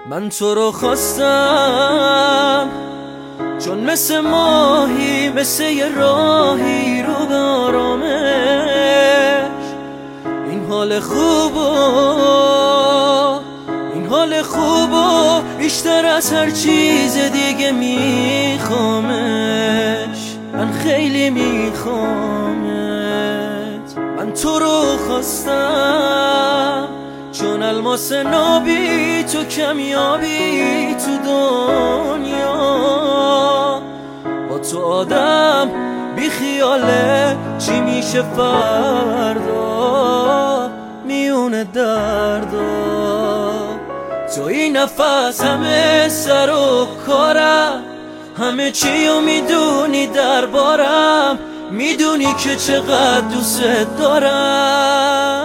من تو رو خواستم چون مثل ماهی، مثل یه راهی رو به آرامش. این حال خوبو بیشتر از هر چیز دیگه میخوامش. من خیلی میخوامت. من تو رو خواستم چون الماس نابی تو کمیابی تو دنیا. با تو آدم بی خیاله چی میشه فردا میونه دردا. تو این نفس همه سر و کارم، همه چیو میدونی دربارم، میدونی که چقدر دوست دارم.